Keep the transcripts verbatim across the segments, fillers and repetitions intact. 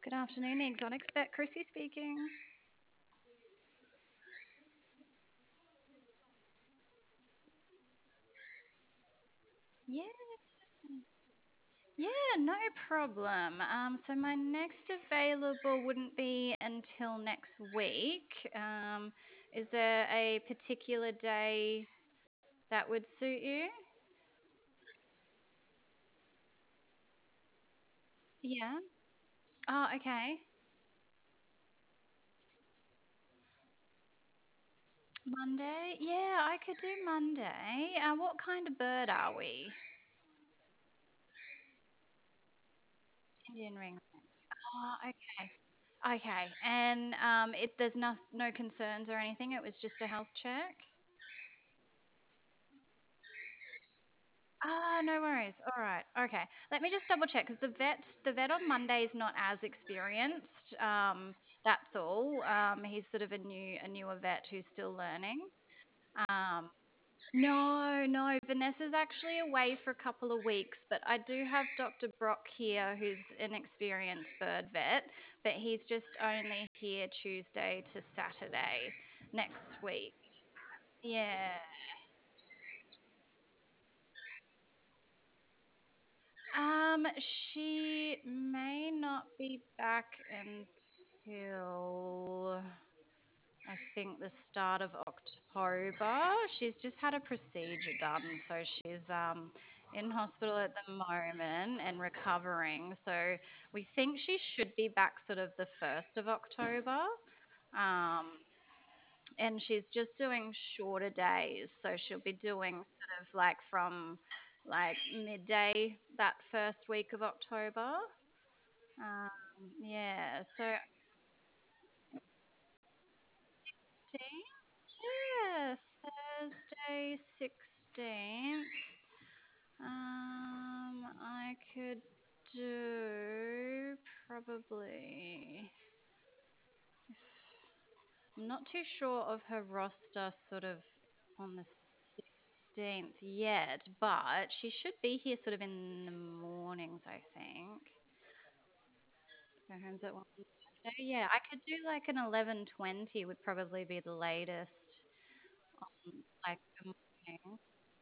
Good afternoon, the Exotic Expert Chrissy speaking. Yeah, yeah, no problem. Um, so my next available wouldn't be until next week. Um, is there a particular day that would suit you? Yeah. Oh, okay. Monday? Yeah, I could do Monday. Uh, what kind of bird are we? Indian ring. Oh, okay. Okay. And um, it there's no no concerns or anything. It was just a health check. Ah, no worries. All right. Okay. Let me just double check because the vet, the vet on Monday is not as experienced. Um, that's all. Um, he's sort of a new, a newer vet who's still learning. Um, no, no. Vanessa's actually away for a couple of weeks, but I do have Doctor Brock here, who's an experienced bird vet, but he's just only here Tuesday to Saturday next week. Yeah. Um, she may not be back until I think the start of October. She's just had a procedure done, so she's um in hospital at the moment and recovering. So we think she should be back sort of the first of October. Um, and she's just doing shorter days, so she'll be doing sort of like from like midday that first week of October. Um, yeah, so sixteen, yeah, Thursday sixteenth. Um, I could do probably. I'm not too sure of her roster sort of on the sixteenth yet, but she should be here sort of in the mornings, I think. Go home's at one Thursday. Yeah, I could do like an eleven twenty would probably be the latest on like the morning.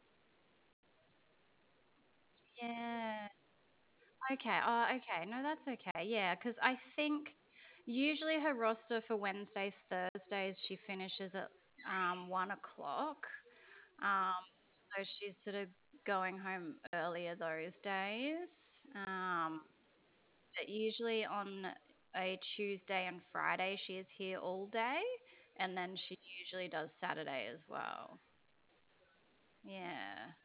Yeah. Okay. Oh, okay. No, that's okay. Yeah, because I think usually her roster for Wednesdays, Thursdays, she finishes at um, one o'clock. Um, so she's sort of going home earlier those days. Um, but usually on a Tuesday and Friday, she is here all day, and then she usually does Saturday as well. Yeah.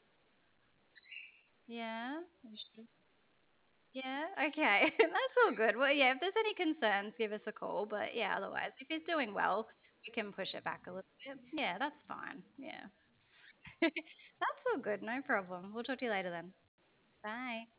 Yeah. You sure? Yeah. Okay. That's all good. Well, yeah, if there's any concerns, give us a call. But yeah, otherwise, if he's doing well, we can push it back a little bit. Yeah, that's fine. Yeah. That's all good. No problem. We'll talk to you later then. Bye.